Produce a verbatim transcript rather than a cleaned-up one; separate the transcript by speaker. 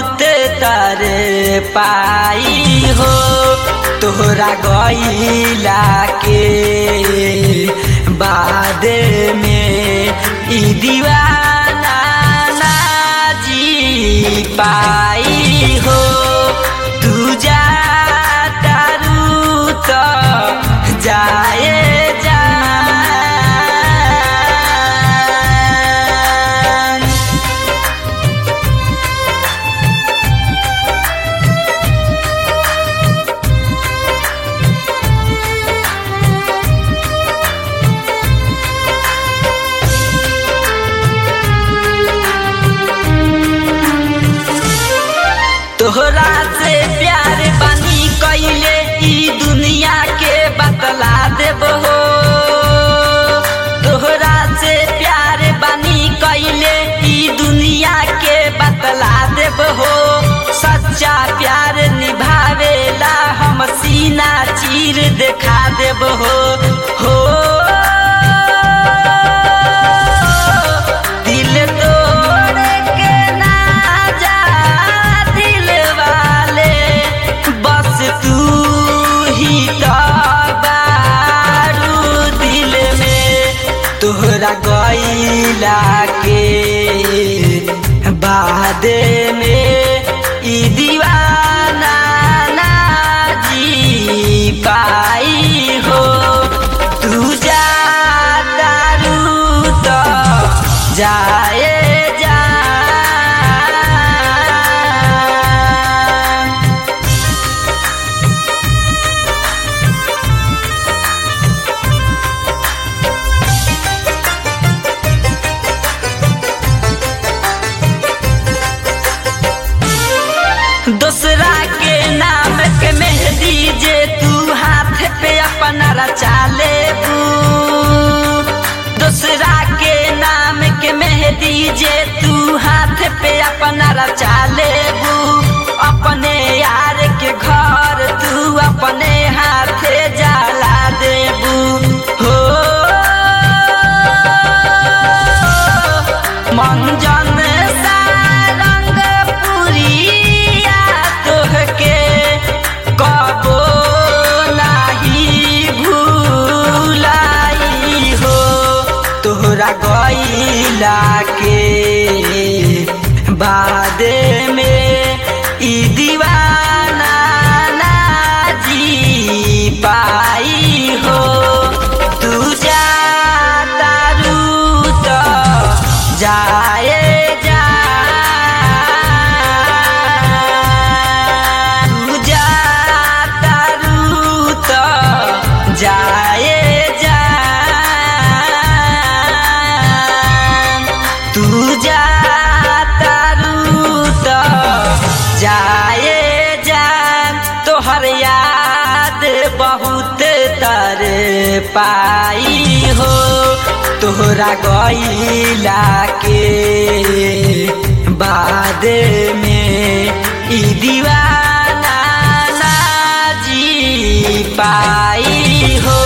Speaker 1: बहुत तारे पाई हो तोहरा गईला के बाद में ई दीवाना ना जी पाई हो। तू जा तारू तो जाए जा तोहरा से प्यार बानी कइले ई दुनिया के बतला देबो हो। तोहरा से प्यार बानी कइले ई दुनिया के बतला देबो हो। सच्चा प्यार निभावेला हम सीना चीर दिखा देबो हो। हो दिल तोड़ के ना जा दिल वाले बस तू ही तो बारू दिल में। तोहरा गईला के बाद में ई दीवाना ना जी पाई हो। तू जा तारू तो जाए जा दूसरा के नाम के मेहंदी जे तू हाथ पे अपना रचा लेबू। दूसरा के नाम के मेहंदी जे तू हाथ पे अपना रचा लेबू। अपने यार के घर तू अपने हाथे जला देबू। हो मंजन सा रंग पुरिया तोहके कबो नाही भूलाई हो। तोहरा गईला के बाद में ई दीवाना ना जी पाई हो। तू जा तारू तो जाए जा तू जा तारू तो जाए जा तू जा तारू तो जाए जा। तोहर याद बहुत तारे पाई हो तोहरा गईला के बाद में ई दीवाना ना जी पाई हो।